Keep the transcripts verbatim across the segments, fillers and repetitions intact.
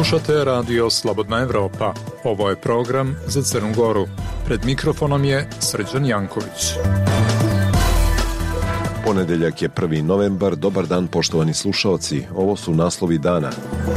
Slušate radio Slobodna Evropa. Ovo je program za Crnu Goru. Pred mikrofonom je Srđan Janković. Ponedeljak je prvi novembar. Dobar dan, poštovani slušaoci. Ovo su naslovi dana.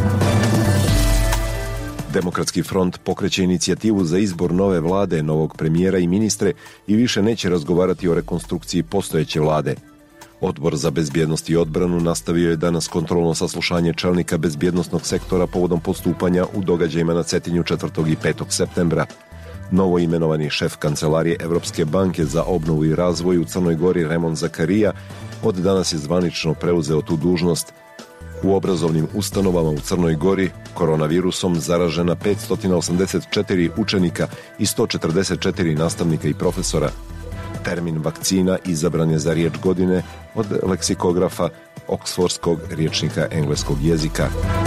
Demokratski front pokreće inicijativu za izbor nove vlade, novog premijera i ministre i više neće razgovarati o rekonstrukciji postojeće vlade. Odbor za bezbjednost i odbranu nastavio je danas kontrolno saslušanje čelnika bezbjednosnog sektora povodom postupanja u događajima na Cetinju četvrtog i petog septembra. Novo imenovani šef kancelarije Evropske banke za obnovu i razvoj u Crnoj Gori Remon Zakarija od danas je zvanično preuzeo tu dužnost. U obrazovnim ustanovama u Crnoj Gori koronavirusom zaražena petsto osamdeset četiri učenika i sto četrdeset četiri nastavnika i profesora. Termin vakcina izabran je za riječ godine od leksikografa Oksfordskog rječnika engleskog jezika.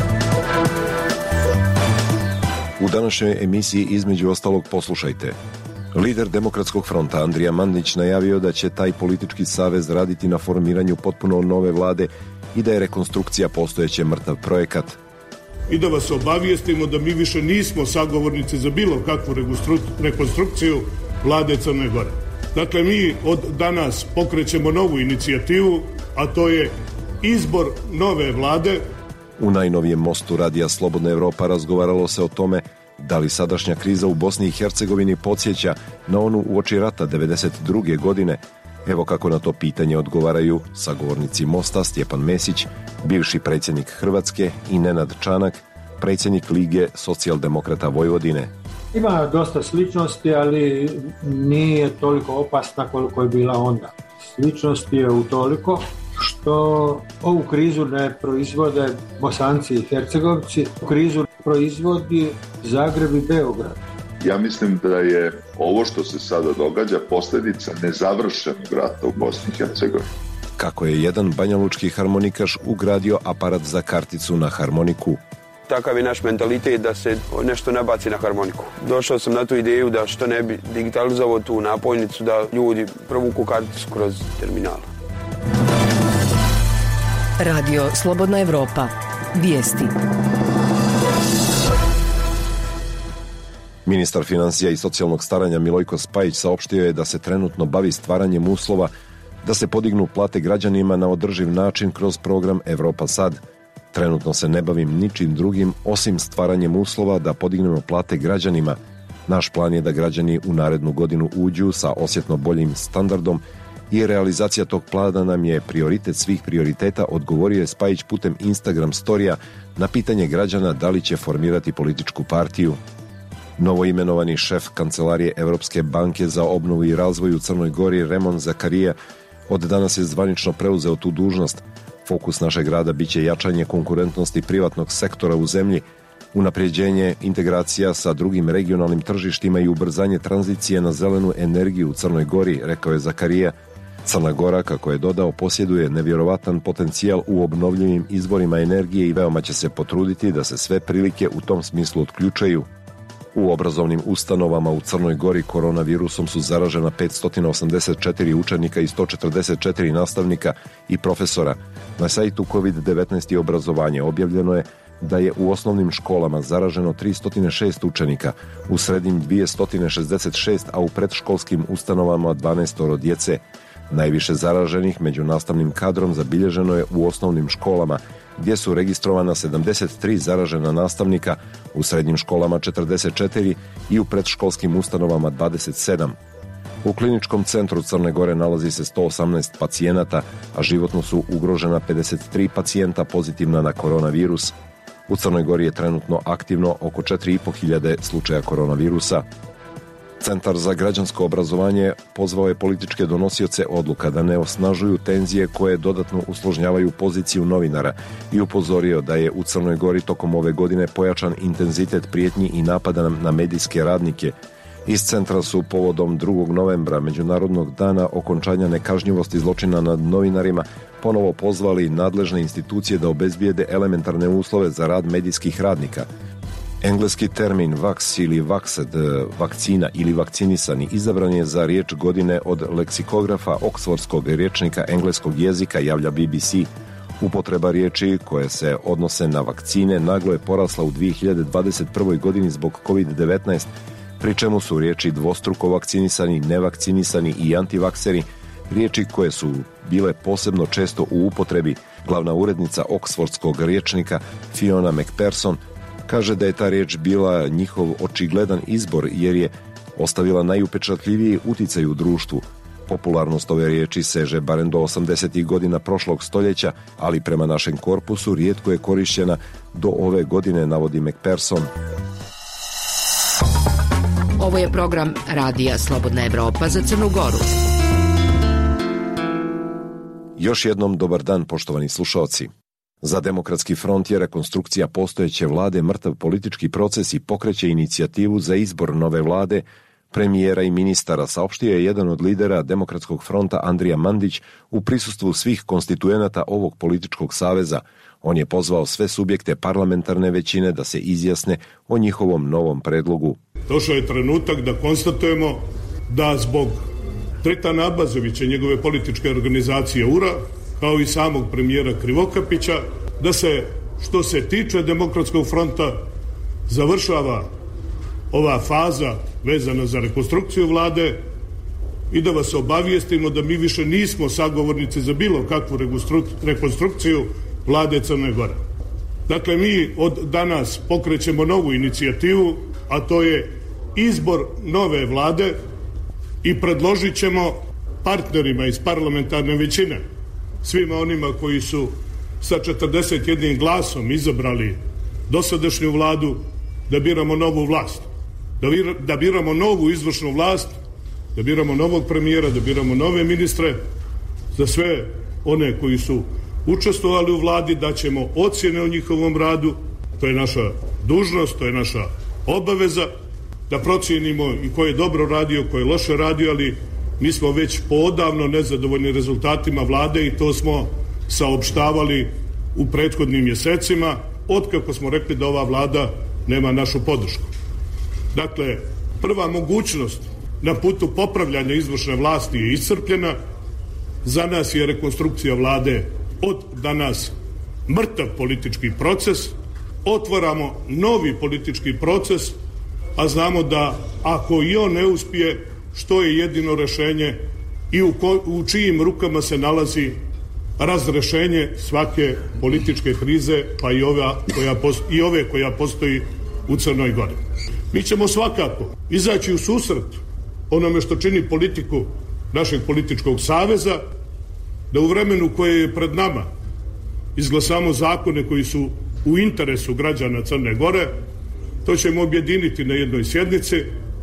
U današnjoj emisiji između ostalog poslušajte. Lider Demokratskog fronta Andrija Mandić najavio da će taj politički savez raditi na formiranju potpuno nove vlade i da je rekonstrukcija postojeće mrtav projekat. I da vas obavijestimo da mi više nismo sagovornici za bilo kakvu rekonstrukciju vlade Crne Gore. Dakle, mi od danas pokrećemo novu inicijativu, a to je izbor nove vlade. U najnovijem mostu radija Slobodna Evropa razgovaralo se o tome da li sadašnja kriza u Bosni i Hercegovini podsjeća na onu uoči rata devedeset druge godine. Evo kako na to pitanje odgovaraju sagovornici Mosta Stjepan Mesić, bivši predsjednik Hrvatske, i Nenad Čanak, predsjednik Lige socijaldemokrata Vojvodine. Ima dosta sličnosti, ali nije toliko opasna koliko je bila onda. Sličnost je u toliko što ovu krizu ne proizvode Bosanci i Hercegovci, krizu proizvodi Zagreb i Beograd. Ja mislim da je ovo što se sada događa posljedica nezavršenog rata u Bosni i Hercegovini. Kako je jedan banjalučki harmonikaš ugradio aparat za karticu na harmoniku. Takav je naš mentalitet da se nešto nabaci na harmoniku. Došao sam na tu ideju da što ne bi digitalizovao tu napojnicu, da ljudi provuku karticu kroz terminal. Radio Slobodna Evropa. Vijesti. Ministar financija i socijalnog staranja Milojko Spajić saopštio je da se trenutno bavi stvaranjem uslova da se podignu plate građanima na održiv način kroz program Evropa Sad. Trenutno se ne bavim ničim drugim osim stvaranjem uslova da podignemo plate građanima. Naš plan je da građani u narednu godinu uđu sa osjetno boljim standardom i realizacija tog plana nam je prioritet svih prioriteta, odgovorio je Spajić putem Instagram storija na pitanje građana da li će formirati političku partiju. Novo imenovani šef kancelarije Evropske banke za obnovu i razvoj u Crnoj Gori Remon Zakarija od danas je zvanično preuzeo tu dužnost. Fokus našeg rada biće jačanje konkurentnosti privatnog sektora u zemlji, unapređenje integracija sa drugim regionalnim tržištima i ubrzanje tranzicije na zelenu energiju u Crnoj Gori, rekao je Zakarija. Crna Gora, kako je dodao, posjeduje nevjerovatan potencijal u obnovljivim izvorima energije i veoma će se potruditi da se sve prilike u tom smislu otključaju. U obrazovnim ustanovama u Crnoj Gori koronavirusom su zaražena petsto osamdeset četiri učenika i sto četrdeset četiri nastavnika i profesora. Na sajtu kovid devetnaest i obrazovanje objavljeno je da je u osnovnim školama zaraženo tristo šest učenika, u srednjim dvjesto šezdeset šest, a u predškolskim ustanovama dvanaest djece. Najviše zaraženih među nastavnim kadrom zabilježeno je u osnovnim školama, gdje su registrovana sedamdeset tri zaražena nastavnika, u srednjim školama četrdeset četiri i u predškolskim ustanovama dvadeset sedam. U kliničkom centru Crne Gore nalazi se sto osamnaest pacijenata, a životno su ugrožena pedeset tri pacijenta pozitivna na koronavirus. U Crnoj Gori je trenutno aktivno oko četiri i po hiljade slučaja koronavirusa. Centar za građansko obrazovanje pozvao je političke donosioce odluka da ne osnažuju tenzije koje dodatno usložnjavaju poziciju novinara i upozorio da je u Crnoj Gori tokom ove godine pojačan intenzitet prijetnji i napada na medijske radnike. Iz centra su povodom drugog novembra, Međunarodnog dana okončanja nekažnjivosti zločina nad novinarima, ponovo pozvali nadležne institucije da obezbijede elementarne uslove za rad medijskih radnika. Engleski termin vax ili vaxed, vakcina ili vakcinisani, izabran je za riječ godine od leksikograpa Oksfordskog rječnika engleskog jezika, javlja B B C. Upotreba riječi koje se odnose na vakcine naglo je porasla u dvije hiljade dvadeset prvoj. godini zbog kovid devetnaest, pri čemu su riječi dvostruko vakcinisani, nevakcinisani i antivakseri riječi koje su bile posebno često u upotrebi. Glavna urednica Oksfordskog rječnika Fiona McPherson kaže da je ta riječ bila njihov očigledan izbor jer je ostavila najupečatljiviji uticaj u društvu. Popularnost ove riječi seže barem do osamdesetih godina prošlog stoljeća, ali prema našem korpusu rijetko je korišćena do ove godine, navodi McPherson. Ovo je program Radija Slobodna Evropa za Crnu Goru. Još jednom dobar dan, poštovani slušaoci. Za Demokratski front je rekonstrukcija postojeće vlade mrtav politički proces i pokreće inicijativu za izbor nove vlade, premijera i ministara, saopštio je jedan od lidera Demokratskog fronta Andrija Mandić u prisustvu svih konstituenata ovog političkog saveza. On je pozvao sve subjekte parlamentarne većine da se izjasne o njihovom novom predlogu. Došao je trenutak da konstatujemo da zbog Tritana Abazovića i njegove političke organizacije U R A, kao i samog premijera Krivokapića, da se, što se tiče Demokratskog fronta, završava ova faza vezana za rekonstrukciju vlade i da vas obavijestimo da mi više nismo sagovornici za bilo kakvu rekonstrukciju vlade Crne Gore. Dakle, mi od danas pokrećemo novu inicijativu, a to je izbor nove vlade i predložit ćemo partnerima iz parlamentarne većine, svima onima koji su sa četrdeset jednim glasom izabrali dosadašnju vladu, da biramo novu vlast, da, vir, da biramo novu izvršnu vlast, da biramo novog premijera, da biramo nove ministre. Za sve one koji su učestvovali u vladi daćemo ocjene o njihovom radu, to je naša dužnost, to je naša obaveza, da procijenimo i ko je dobro radio, ko je loše radio, ali mi smo već poodavno nezadovoljni rezultatima vlade i to smo saopštavali u prethodnim mjesecima, otkako smo rekli da ova vlada nema našu podršku. Dakle, prva mogućnost na putu popravljanja izvršne vlasti je iscrpljena. Za nas je rekonstrukcija vlade od danas mrtav politički proces. Otvaramo novi politički proces, a znamo da ako i on ne uspije, što je jedino rješenje i u, ko, u čijim rukama se nalazi razrešenje svake političke krize, pa i, ova koja posto, i ove koja postoji u Crnoj Gori. Mi ćemo svakako izaći u susret onome što čini politiku našeg političkog saveza, da u vremenu koje je pred nama izglasamo zakone koji su u interesu građana Crne Gore. To ćemo objediniti na jednoj sjednici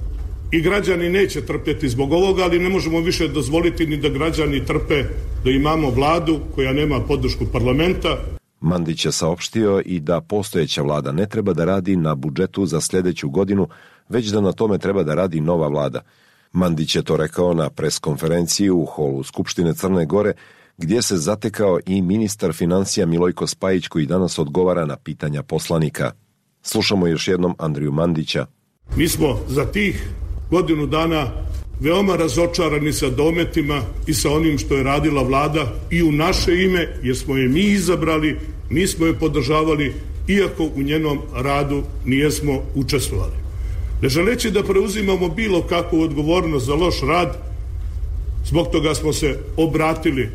i građani neće trpjeti zbog ovoga, ali ne možemo više dozvoliti ni da građani trpe da imamo vladu koja nema podršku parlamenta. Mandić je saopštio i da postojeća vlada ne treba da radi na budžetu za sljedeću godinu, već da na tome treba da radi nova vlada. Mandić je to rekao na preskonferenciji u holu Skupštine Crne Gore, gdje se zatekao i ministar financija Milojko Spajić, koji danas odgovara na pitanja poslanika. Slušamo još jednom Andriju Mandića. Mi smo za tih godinu dana veoma razočarani sa dometima i sa onim što je radila vlada i u naše ime, jer smo je mi izabrali, mi smo je podržavali, iako u njenom radu nijesmo učestvovali. Ne želeći da preuzimamo bilo kakvu odgovornost za loš rad, zbog toga smo se obratili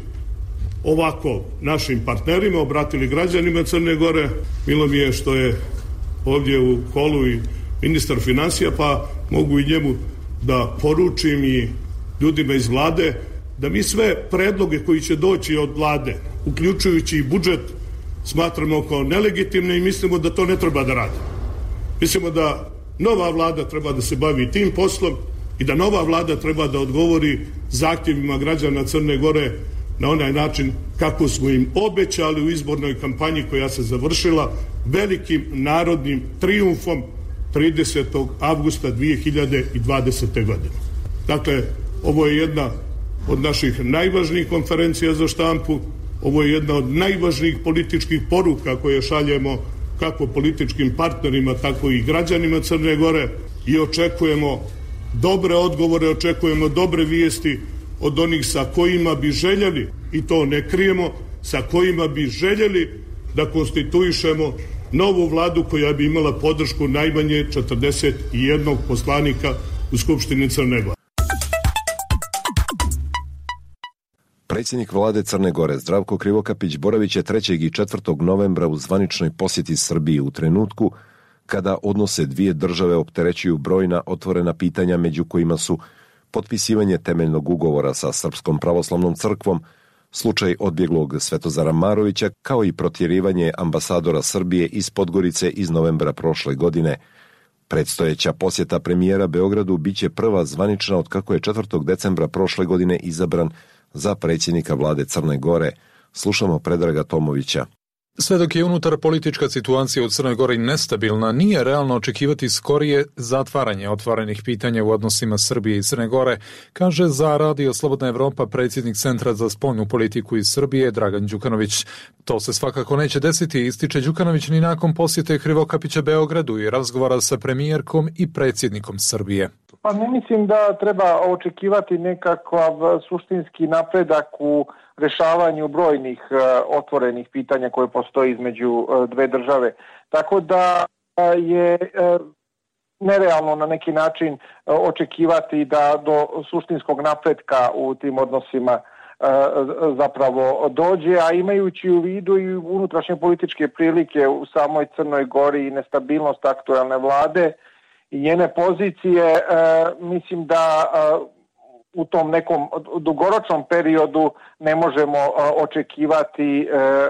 ovako našim partnerima, obratili građanima Crne Gore. Milo mi je što je ovdje u holu i ministar financija, pa mogu i njemu da poručim i ljudima iz vlade da mi sve predloge koji će doći od vlade, uključujući i budžet, smatramo kao nelegitimne i mislimo da to ne treba da radi. Mislimo da nova vlada treba da se bavi tim poslom i da nova vlada treba da odgovori zahtjevima građana Crne Gore na onaj način kako smo im obećali u izbornoj kampanji koja se završila velikim narodnim trijumfom tridesetog avgusta dvije hiljade dvadesete. godine. Dakle, ovo je jedna od naših najvažnijih konferencija za štampu, ovo je jedna od najvažnijih političkih poruka koje šaljemo kako političkim partnerima, tako i građanima Crne Gore i očekujemo dobre odgovore, očekujemo dobre vijesti od onih sa kojima bi željeli, i to ne krijemo, sa kojima bi željeli da konstituišemo novu vladu koja bi imala podršku najmanje četrdeset jednog poslanika u Skupštini Crne Gore. Predsjednik vlade Crne Gore Zdravko Krivokapić boravit će trećeg i četvrtog novembra u zvaničnoj posjeti Srbiji u trenutku kada odnose dvije države opterećuju brojna otvorena pitanja, među kojima su potpisivanje temeljnog ugovora sa Srpskom pravoslavnom crkvom, slučaj odbjeglog Svetozara Marovića, kao i protjerivanje ambasadora Srbije iz Podgorice iz novembra prošle godine. Predstojeća posjeta premijera Beogradu biće prva zvanična otkako je četvrtog decembra prošle godine izabran za predsjednika vlade Crne Gore. Slušamo Predraga Tomovića. Sve dok je unutar politička situacija u Crnoj Gori nestabilna, nije realno očekivati skorije zatvaranje otvorenih pitanja u odnosima Srbije i Crne Gore, kaže za Radio Slobodna Evropa predsjednik Centra za spoljnu politiku iz Srbije Dragan Đukanović. To se svakako neće desiti, ističe Đukanović, ni nakon posjete Krivokapića Beogradu i razgovora sa premijerkom i predsjednikom Srbije. Pa ne mislim da treba očekivati nekakav suštinski napredak u rešavanju brojnih uh, otvorenih pitanja koje postoji između uh, dve države. Tako da uh, je uh, nerealno na neki način uh, očekivati da do suštinskog napretka u tim odnosima uh, zapravo dođe, a imajući u vidu i unutrašnje političke prilike u samoj Crnoj Gori i nestabilnost aktuelne vlade i njene pozicije, uh, mislim da uh, u tom nekom dugoročnom periodu ne možemo uh, očekivati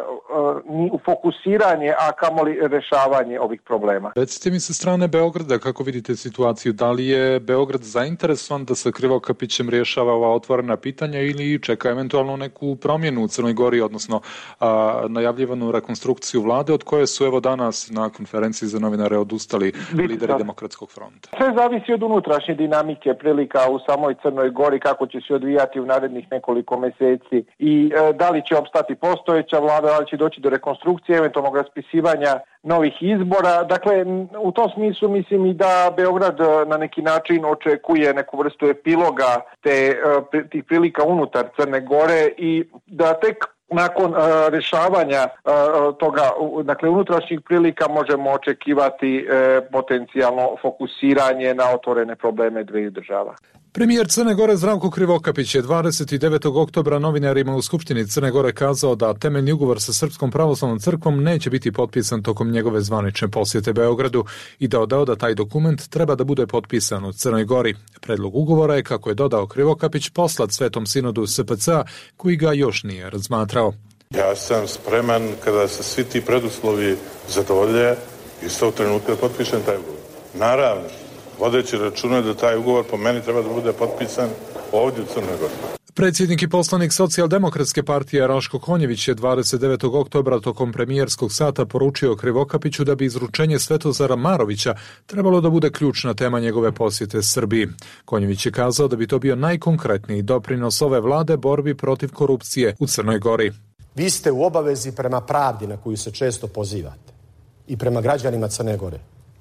uh, uh, ni fokusiranje, a kamoli rešavanje ovih problema. Recite mi sa strane Beograda kako vidite situaciju, da li je Beograd zainteresovan da sa Krivokapićem rješava ova otvorena pitanja ili čeka eventualno neku promjenu u Crnoj Gori, odnosno uh, najavljivanu rekonstrukciju vlade od koje su evo danas na konferenciji za novinare odustali lideri Demokratskog fronta? Sve zavisi od unutrašnje dinamike prilika u samoj Crnoj Gori, kako će se odvijati u narednih nekoliko meseci i e, da li će opstati postojeća vlada, da li će doći do rekonstrukcije, eventualnog raspisivanja novih izbora. Dakle, u tom smislu mislim i da Beograd na neki način očekuje neku vrstu epiloga te, tih prilika unutar Crne Gore i da tek nakon uh, rešavanja uh, toga, dakle unutrašnjih prilika možemo očekivati uh, potencijalno fokusiranje na otvorene probleme dveju država. Premijer Crne Gore Zdravko Krivokapić je dvadeset devetog oktobra novinarima u Skupštini Crne Gore kazao da temeljni ugovor sa Srpskom pravoslavnom crkvom neće biti potpisan tokom njegove zvanične posjete Beogradu i dodao da taj dokument treba da bude potpisan u Crnoj Gori. Predlog ugovora je, kako je dodao Krivokapić, poslat Svetom sinodu S P C-a koji ga još nije razmatrao. Ja sam spreman kada se svi ti preduslovi zadovolje iz tog trenutka da potpišem taj ugovor. Naravno, vodeći računa da taj ugovor po meni treba da bude potpisan ovdje u Crnoj Gori. Predsjednik i poslanik Socijaldemokratske partije Raško Konjević je dvadeset devetog oktobra tokom premijerskog sata poručio Krivokapiću da bi izručenje Svetozara Marovića trebalo da bude ključna tema njegove posjete Srbiji. Konjević je kazao da bi to bio najkonkretniji doprinos ove vlade borbi protiv korupcije u Crnoj Gori. Vi ste u obavezi prema pravdi na koju se često pozivate i prema građanima Crne Gore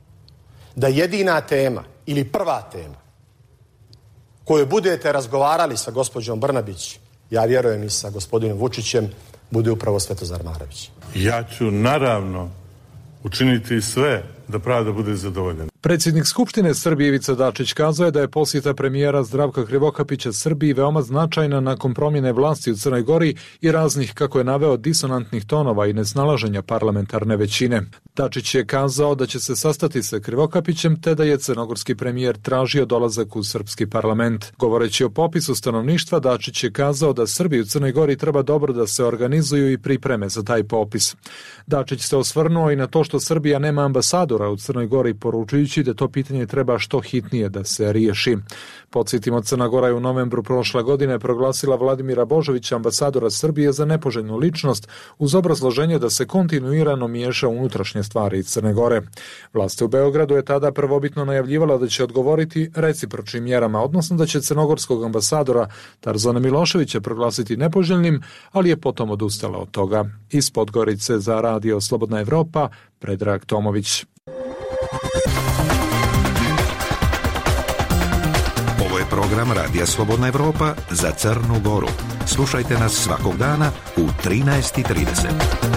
da jedina tema ili prva tema koju budete razgovarali sa gospođom Brnabić, ja vjerujem i sa gospodinom Vučićem, bude upravo Svetozar Marović. Ja ću naravno učiniti sve da pravda bude zadovoljena. Predsjednik Skupštine Srbije Ivica Dačić kazao je da je posjeta premijera Zdravka Krivokapića Srbiji veoma značajna nakon promjene vlasti u Crnoj Gori i raznih, kako je naveo, disonantnih tonova i nesnalaženja parlamentarne većine. Dačić je kazao da će se sastati sa Krivokapićem te da je crnogorski premijer tražio dolazak u srpski parlament. Govoreći o popisu stanovništva, Dačić je kazao da Srbi u Crnoj Gori treba dobro da se organizuju i pripreme za taj popis. Dačić se osvrnuo i na to što Srbija nema ambasadora u Crnoj Gori, poručujući da to pitanje treba što hitnije da se riješi. Podsjetimo, Crna Gora je u novembru prošle godine proglasila Vladimira Božovića, ambasadora Srbije, za nepoželjnu ličnost uz obrazloženje da se kontinuirano miješa u unutrašnje stvari Crne Gore. Vlast u Beogradu je tada prvobitno najavljivala da će odgovoriti recipročnim mjerama, odnosno da će crnogorskog ambasadora Tarzana Miloševića proglasiti nepoželjnim, ali je potom odustala od toga. Iz Podgorice za Radio Slobodna Evropa, Predrag Tomović. Ovo je program program Radija Slobodna Evropa za Crnu Goru. Slušajte nas svakog dana u trinaest i trideset.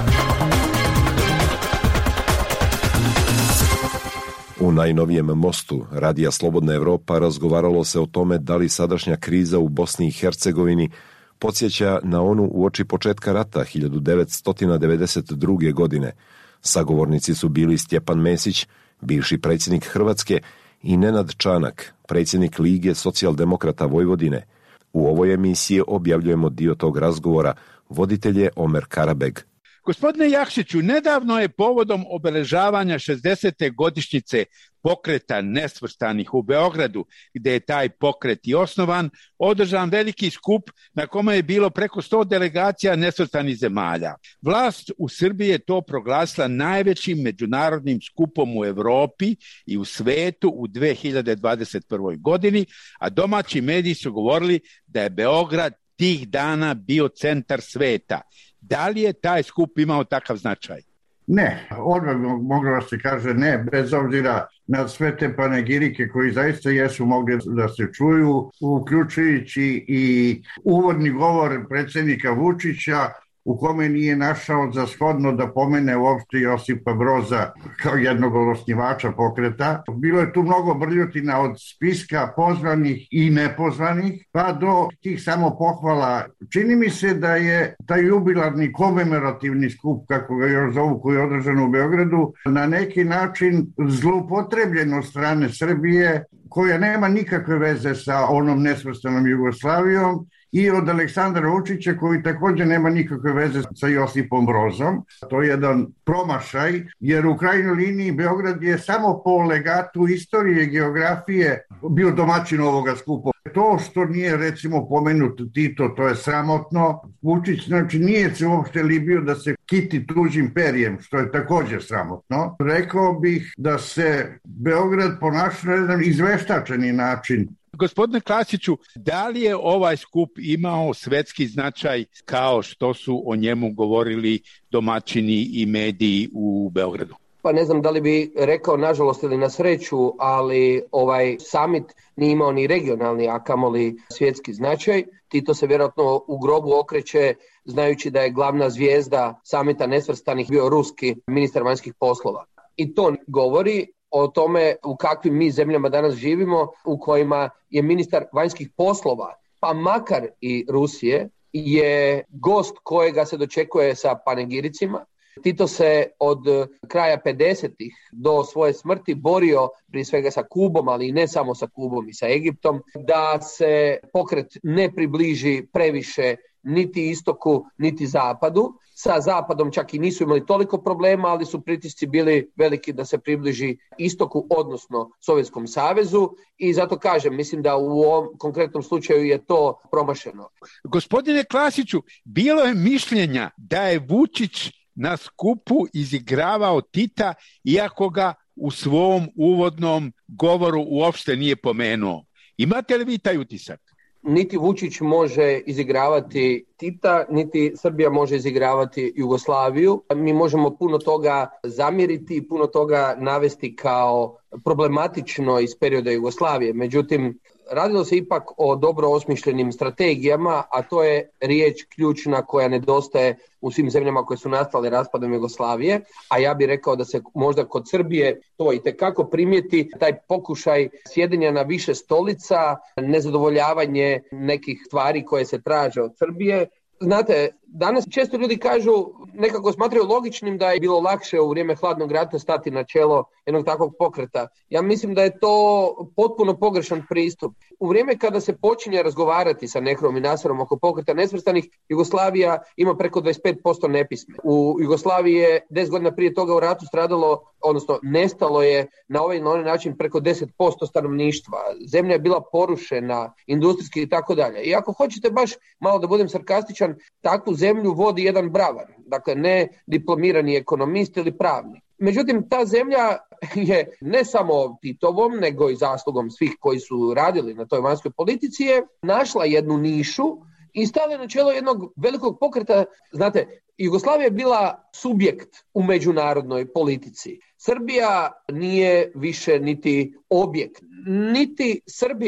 U najnovijem mostu Radija Slobodna Evropa razgovaralo se o tome da li sadašnja kriza u Bosni i Hercegovini podsjeća na onu uoči početka rata hiljadu devetsto devedeset druge. godine. Sagovornici su bili Stjepan Mesić, bivši predsjednik Hrvatske, i Nenad Čanak, predsjednik Lige socijaldemokrata Vojvodine. U ovoj emisiji objavljujemo dio tog razgovora. Voditelj je Omer Karabeg. Gospodine Jakšiću, nedavno je povodom obeležavanja šezdesete godišnjice pokreta nesvrstanih u Beogradu, gdje je taj pokret i osnovan, održan veliki skup na kome je bilo preko sto delegacija nesvrstanih zemalja. Vlast u Srbiji je to proglasila najvećim međunarodnim skupom u Evropi i u svetu u dve hiljade dvadeset prvoj. godini, a domaći mediji su govorili da je Beograd tih dana bio centar sveta. Da li je taj skup imao takav značaj? Ne, odmah moglo se kaže ne, bez obzira na sve te panegirike koji zaista jesu mogli da se čuju, uključujući i uvodni govor predsjednika Vučića, u kome nije našao za shodno da pomene uopšte Josipa Broza kao jednog od osnivača pokreta. Bilo je tu mnogo brljotina od spiska pozvanih i nepozvanih, pa do tih samo pohvala. Čini mi se da je taj jubilarni komemorativni skup, kako ga još zovu, koji je održan u Beogradu, na neki način zloupotrebljen od strane Srbije, koja nema nikakve veze sa onom nesvrstanom Jugoslavijom, i od Aleksandra Vučića, koji također nema nikakve veze sa Josipom Brozom. To je jedan promašaj, jer u krajnjoj liniji Beograd je samo po legatu istorije i geografije bio domaćin ovoga skupa. To što nije recimo pomenut Tito, to je sramotno. Vučić znači nije se uopšte libio da se kiti tuđim perijem, što je također sramotno. Rekao bih da se Beograd ponaša na jedan izveštačeni način. Gospodine Klasiću, da li je ovaj skup imao svetski značaj kao što su o njemu govorili domaćini i mediji u Beogradu? Pa ne znam da li bi rekao nažalost ili na sreću, ali ovaj summit nije imao ni regionalni, a kamoli svjetski značaj. Tito se vjerojatno u grobu okreće znajući da je glavna zvijezda samita nesvrstanih bio ruski ministar vanjskih poslova. I to govori o tome u kakvim mi zemljama danas živimo, u kojima je ministar vanjskih poslova, pa makar i Rusije, je gost kojega se dočekuje sa panegiricima. Tito se od kraja pedesetih do svoje smrti borio prije svega sa Kubom, ali i ne samo sa Kubom i sa Egiptom, da se pokret ne približi previše niti istoku, niti zapadu. Sa zapadom čak i nisu imali toliko problema, ali su pritisci bili veliki da se približi istoku, odnosno Sovjetskom savezu, i zato kažem, mislim da u ovom konkretnom slučaju je to promašeno. Gospodine Klasiću, bilo je mišljenja da je Vučić na skupu izigravao Tita, iako ga u svom uvodnom govoru uopšte nije pomenuo. Imate li vi taj utisak? Niti Vučić može izigravati Tita, niti Srbija može izigravati Jugoslaviju. Mi možemo puno toga zamjeriti i puno toga navesti kao problematično iz perioda Jugoslavije. Međutim, radilo se ipak o dobro osmišljenim strategijama, a to je riječ ključna koja nedostaje u svim zemljama koje su nastale raspadom Jugoslavije, a ja bih rekao da se možda kod Srbije to itekako primijeti, taj pokušaj sjedenja na više stolica, nezadovoljavanje nekih stvari koje se traže od Srbije. Znate, danas često ljudi kažu, nekako smatraju logičnim da je bilo lakše u vrijeme hladnog rata stati na čelo jednog takvog pokreta. Ja mislim da je to potpuno pogrešan pristup. U vrijeme kada se počinje razgovarati sa Nehruom i Nasarom oko pokreta nesvrstanih, Jugoslavija ima preko dvadeset pet posto nepisme. U Jugoslaviji je deset godina prije toga u ratu stradalo, odnosno nestalo je na ovaj na onaj način preko deset posto stanovništva. Zemlja je bila porušena, industrijski i tako dalje. I ako hoćete baš malo da budem sarkastičan, takvu zemlju vodi jedan bravar, dakle ne diplomirani ekonomist ili pravnik. Međutim, ta zemlja je ne samo Titovom, nego i zaslugom svih koji su radili na toj vanjskoj politici je našla jednu nišu i stavila na čelo jednog velikog pokreta. Znate, Jugoslavija je bila subjekt u međunarodnoj politici. Srbija nije više niti objekt, niti Srbija,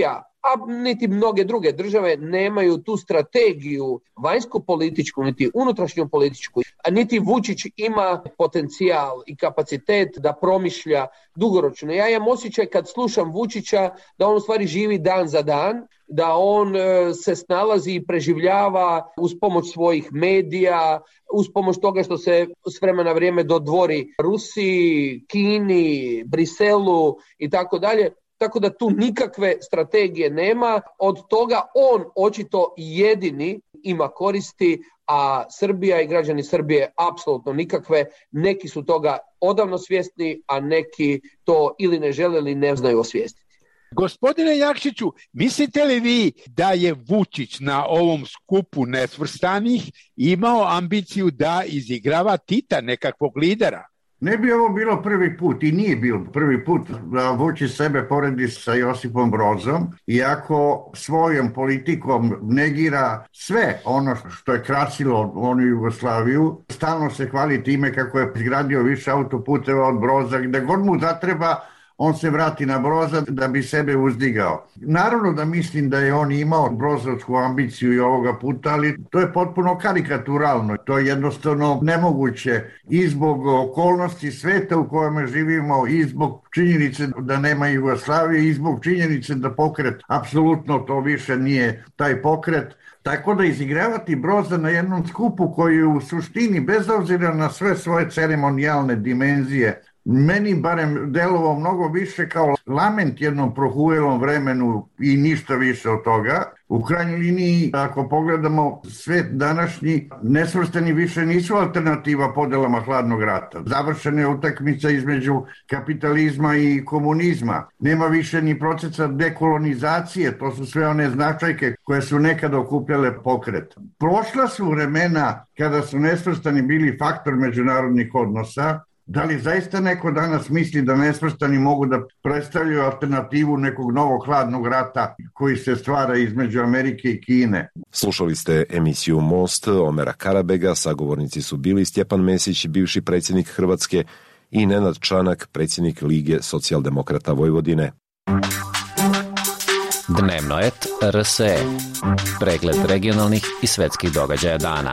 a niti mnoge druge države nemaju tu strategiju vanjsko-političku, niti unutrašnju političku, a niti Vučić ima potencijal i kapacitet da promišlja dugoročno. Ja imam osjećaj kad slušam Vučića da on u stvari živi dan za dan, da on se snalazi i preživljava uz pomoć svojih medija, uz pomoć toga što se s vremena na vrijeme dodvori Rusiji, Kini, Briselu i tako dalje. Tako da tu nikakve strategije nema, od toga on očito jedini ima koristi, a Srbija i građani Srbije apsolutno nikakve. Neki su toga odavno svjesni, a neki to ili ne žele ili ne znaju osvijestiti. Gospodine Jakšiću, mislite li vi da je Vučić na ovom skupu nesvrstanih imao ambiciju da izigrava Tita, nekakvog lidera? Ne bi ovo bilo prvi put i nije bilo prvi put da Vučić sebe poredi sa Josipom Brozom, iako svojom politikom negira sve ono što je krasilo onu Jugoslaviju. Stalno se hvali time kako je izgradio više autoputeva od Broza, gde god mu zatreba on se vrati na Broza da bi sebe uzdigao. Naravno da mislim da je on imao brozovsku ambiciju i ovoga puta, ali to je potpuno karikaturalno. To je jednostavno nemoguće i zbog okolnosti sveta u kojem živimo, i zbog činjenice da nema Jugoslavije, i zbog činjenice da pokret apsolutno to više nije taj pokret. Tako da izigravati Broza na jednom skupu koji je u suštini, bez obzira na sve svoje ceremonijalne dimenzije, meni barem delovao mnogo više kao lament jednom prohujelom vremenu i ništa više od toga. U krajnjoj liniji, ako pogledamo svet današnji, nesvrstani više nisu alternativa podelama hladnog rata. Završena je utakmica između kapitalizma i komunizma. Nema više ni procesa dekolonizacije, to su sve one značajke koje su nekada okupljale pokret. Prošla su vremena kada su nesvrstani bili faktor međunarodnih odnosa. Da li zaista neko danas misli da nesvrstani mogu da predstavljaju alternativu nekog novog hladnog rata koji se stvara između Amerike i Kine? Slušali ste emisiju Most Omera Karabega, sagovornici su bili Stjepan Mesić, bivši predsjednik Hrvatske, i Nenad Čanak, predsjednik Lige socijaldemokrata Vojvodine. Dnevnoet R S E. Pregled regionalnih i svetskih događaja dana.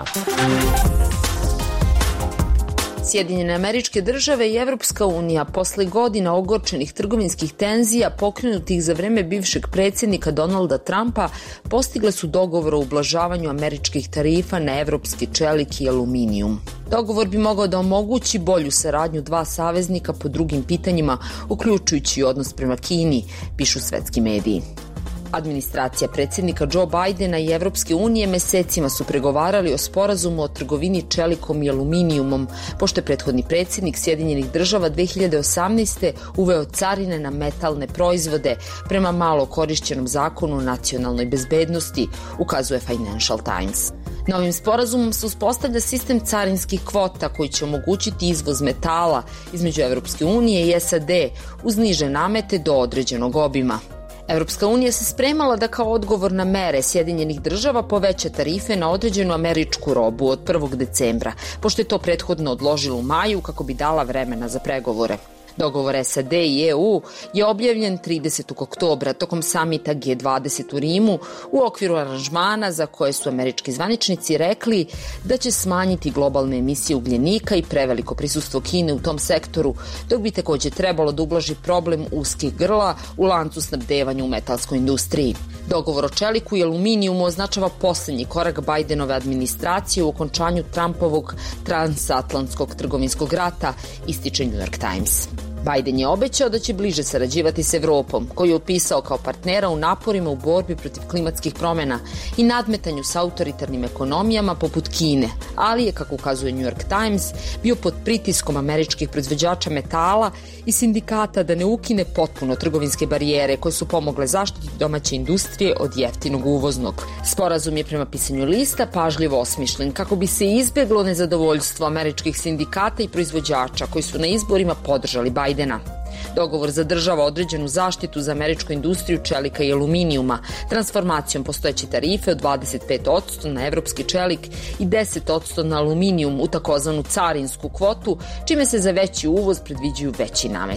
Sjedinjene Američke Države i Evropska unija posle godina ogorčenih trgovinskih tenzija pokrenutih za vreme bivšeg predsjednika Donalda Trumpa postigle su dogovor o ublažavanju američkih tarifa na evropski čelik i aluminijum. Dogovor bi mogao da omogući bolju saradnju dva saveznika po drugim pitanjima, uključujući odnos prema Kini, pišu svetski mediji. Administracija predsjednika Joe Bidena i Evropske unije mesecima su pregovarali o sporazumu o trgovini čelikom i aluminijumom, pošto je prethodni predsjednik Sjedinjenih Država dve hiljade osamnaeste. uveo carine na metalne proizvode prema malo korišćenom zakonu o nacionalnoj bezbednosti, ukazuje Financial Times. Novim sporazumom se uspostavlja sistem carinskih kvota koji će omogućiti izvoz metala između Evropske unije i S A D uz niže namete do određenog obima. Evropska unija se spremala da kao odgovor na mere Sjedinjenih Država poveća tarife na određenu američku robu od prvog decembra, pošto je to prethodno odložilo u maju kako bi dala vremena za pregovore. Dogovor S A D i E U je objavljen tridesetog oktobra tokom samita G dvadeset u Rimu u okviru aranžmana za koje su američki zvaničnici rekli da će smanjiti globalne emisije ugljenika i preveliko prisustvo Kine u tom sektoru, dok bi takođe trebalo da ublaži problem uskih grla u lancu snabdevanja u metalskoj industriji. Dogovor o čeliku i aluminijumu označava poslednji korak Bidenove administracije u okončanju Trumpovog transatlantskog trgovinskog rata, ističe New York Times. Biden je obećao da će bliže sarađivati s Evropom, koju je opisao kao partnera u naporima u borbi protiv klimatskih promjena i nadmetanju s autoritarnim ekonomijama poput Kine, ali je, kako ukazuje New York Times, bio pod pritiskom američkih proizvođača metala i sindikata da ne ukine potpuno trgovinske barijere koje su pomogle zaštiti domaće industrije od jeftinog uvoznog. Sporazum je prema pisanju lista pažljivo osmišljen kako bi se izbjeglo nezadovoljstvo američkih sindikata i proizvođača koji su na izborima podržali Bidena. Dogovor zadržava određenu zaštitu za američku industriju čelika i aluminijuma, transformacijom postojeće tarife od dvadeset pet posto na evropski čelik i deset posto na aluminijum u takozvanu carinsku kvotu, čime se za veći uvoz predviđuju veći nameti.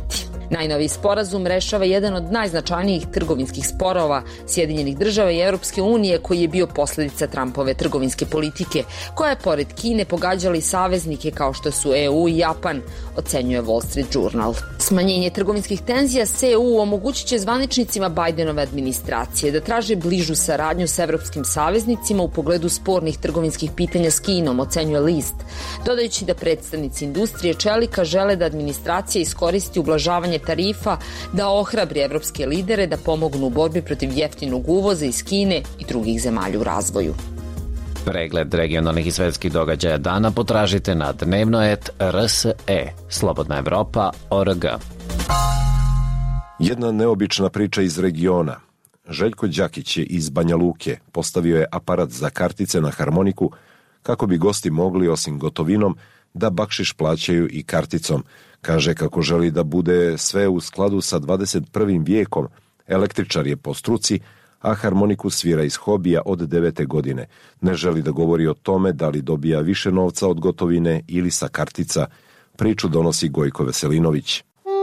Najnoviji sporazum rešava jedan od najznačajnijih trgovinskih sporova Sjedinjenih država i Evropske unije koji je bio posledica Trumpove trgovinske politike, koja je pored Kine pogađala i saveznike kao što su E U i Japan, ocenjuje Wall Street Journal. Smanjenje trgovinskih tenzija s E U omogućit će zvaničnicima Bidenove administracije da traže bližu saradnju s evropskim saveznicima u pogledu spornih trgovinskih pitanja s Kinom, ocenjuje list, dodajući da predstavnici industrije čelika žele da administracija iskoristi ublažavanje tarifa da ohrabri evropske lidere da pomognu u borbi protiv jeftinog uvoza iz Kine i drugih zemalja u razvoju. Pregled regionalnih i svetskih događaja dana potražite na dnevnoet R S E, Slobodna Evropa, O R G. Jedna neobična priča iz regiona. Željko Đakić je iz Banja Luke postavio je aparat za kartice na harmoniku kako bi gosti mogli osim gotovinom da bakšiš plaćaju i karticom. Kaže kako želi da bude sve u skladu sa dvadeset prvim vijekom. Električar je po struci, a harmoniku svira iz hobija od devete godine. Ne želi da govori o tome da li dobija više novca od gotovine ili sa kartica. Priču donosi Gojko Veselinović.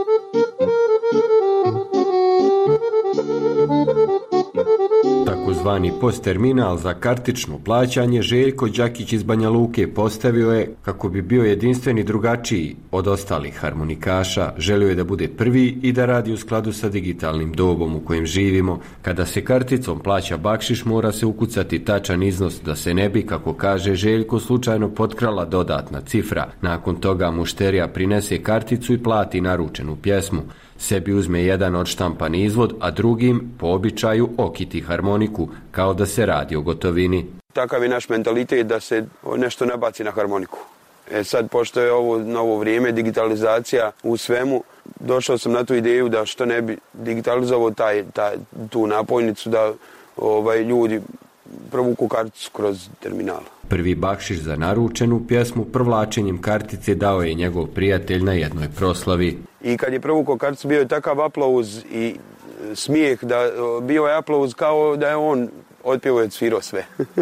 Takozvani postterminal za kartično plaćanje Željko Đakić iz Banja Luke postavio je kako bi bio jedinstven i drugačiji od ostalih harmonikaša. Želio je da bude prvi i da radi u skladu sa digitalnim dobom u kojem živimo. Kada se karticom plaća bakšiš, mora se ukucati tačan iznos da se ne bi, kako kaže Željko, slučajno potkrala dodatna cifra. Nakon toga mušterija prinese karticu i plati naručenu pjesmu. Sebi uzme jedan odštampan izvod, a drugim, po običaju, okiti harmoniku, kao da se radi o gotovini. Takav je naš mentalitet da se nešto ne baci na harmoniku. E sad, pošto je ovo novo vrijeme, digitalizacija u svemu, došao sam na tu ideju da što ne bi digitalizovao taj, taj, tu napojnicu, da ovaj, ljudi provuku karticu kroz terminal. Prvi bakšiš za naručenu pjesmu provlačenjem kartice dao je njegov prijatelj na jednoj proslavi. I kad je provukao karticu, bio je takav aplauz i smijeh, da bio je aplauz kao da je on otpjevao i svirao sve.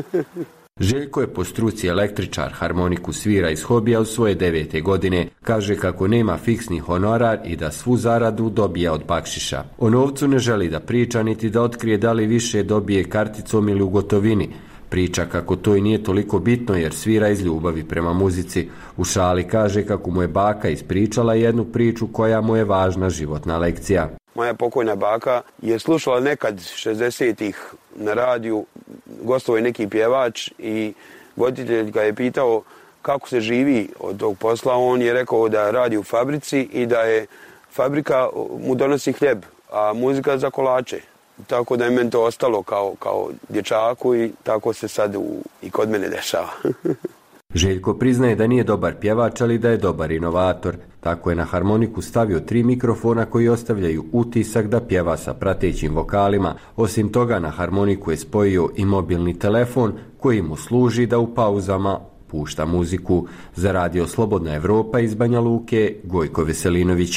Željko je po struci električar, harmoniku svira iz hobija od svoje devete godine. Kaže kako nema fiksni honorar i da svu zaradu dobija od bakšiša. O novcu ne želi da priča niti da otkrije da li više dobije karticom ili u gotovini. Priča kako to i nije toliko bitno jer svira iz ljubavi prema muzici. U šali kaže kako mu je baka ispričala jednu priču koja mu je važna životna lekcija. Moja pokojna baka je slušala nekad šezdesetih na radiju, gostovao je neki pjevač i voditelj ga je pitao kako se živi od tog posla. On je rekao da radi u fabrici i da je fabrika mu donosi hljeb, a muzika za kolače. Tako da je meni to ostalo kao, kao dječaku i tako se sad u, i kod mene dešava. Željko priznaje da nije dobar pjevač, ali da je dobar inovator. Tako je na harmoniku stavio tri mikrofona koji ostavljaju utisak da pjeva sa pratećim vokalima. Osim toga, na harmoniku je spojio i mobilni telefon koji mu služi da u pauzama pušta muziku. Za radio Slobodna Evropa iz Banja Luke, Gojko Veselinović.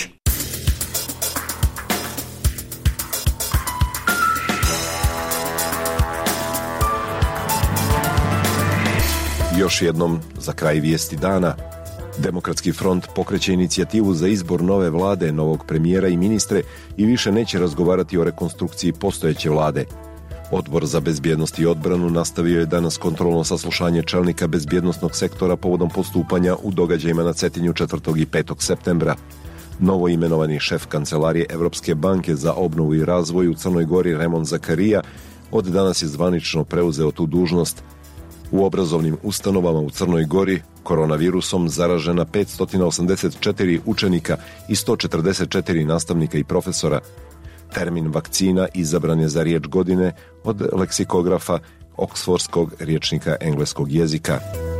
Još jednom, za kraj vijesti dana, Demokratski front pokreće inicijativu za izbor nove vlade, novog premijera i ministre i više neće razgovarati o rekonstrukciji postojeće vlade. Odbor za bezbjednost i odbranu nastavio je danas kontrolno saslušanje čelnika bezbjednostnog sektora povodom postupanja u događajima na Cetinju četvrtog i petog septembra. Novo imenovani šef kancelarije Evropske banke za obnovu i razvoj u Crnoj Gori Remon Zakarija od danas je zvanično preuzeo tu dužnost. U obrazovnim ustanovama u Crnoj Gori koronavirusom zaražena petsto osamdeset četiri učenika i sto četrdeset četiri nastavnika i profesora. Termin vakcina izabran je za riječ godine od leksikografa Oksfordskog rječnika engleskog jezika.